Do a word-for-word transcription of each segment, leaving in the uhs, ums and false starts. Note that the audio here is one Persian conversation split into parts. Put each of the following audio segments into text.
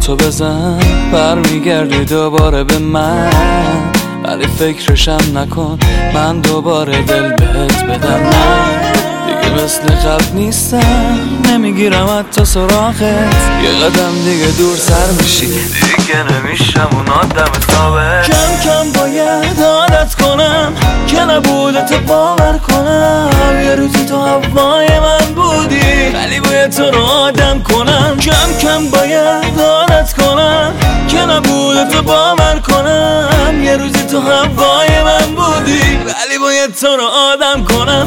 تو بزن برمیگردی دوباره به من، ولی فکرشم نکن من دوباره دل بهت بدم. نه دیگه مثل قبل نیستم، نمیگیرم حتی سراغت، یه قدم دیگه دور سر میشی، دیگه نمیشم اون آدم ثابت. کم کم باید عادت کنم که نبودت باور کنم، یه روزی تو هوای من بودی ولی باید تو رو آدم کنم. کم کم باید عادت کنم که نبودت باور کنم، یه روزی تو هوای من بودی ولی باید تو رو آدم کنم.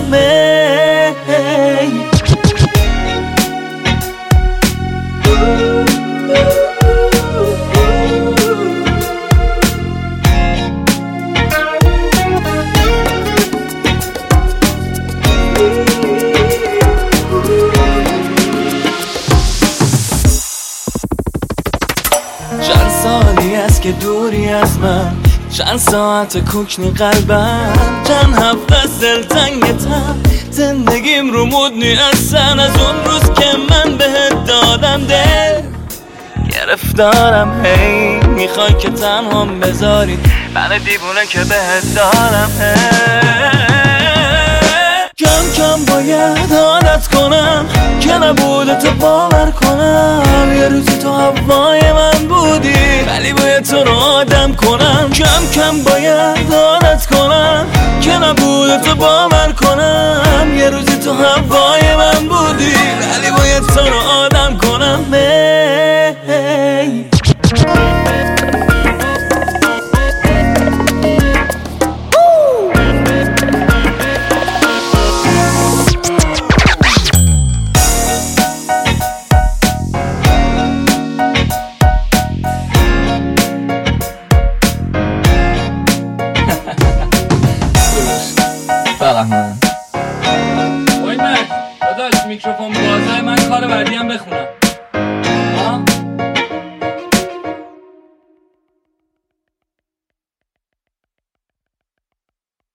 چند سالی است که دوری از من، چند ساعت کوکنی قلبم، چند هفته از دلتنگتم، زندگیم رو مدنی هستن از اون روز که من بهت دادم دل. گرفتارم هی میخوای که تنهام بذاری، من دیوونه که بهت دارم هی. کم کم باید عادت کنم که نبودت باور کنم، یه روزی تو هوای من بودی ولی باید تو رو آدم کنم. کم کم باید عادت کنم که نبودت باور کنم، یه روزی تو هوای من بودی ولی باید تو رو آدم کنم. فقط من وای من داداش میکروفون بازه، من کار بعدی هم بخونم.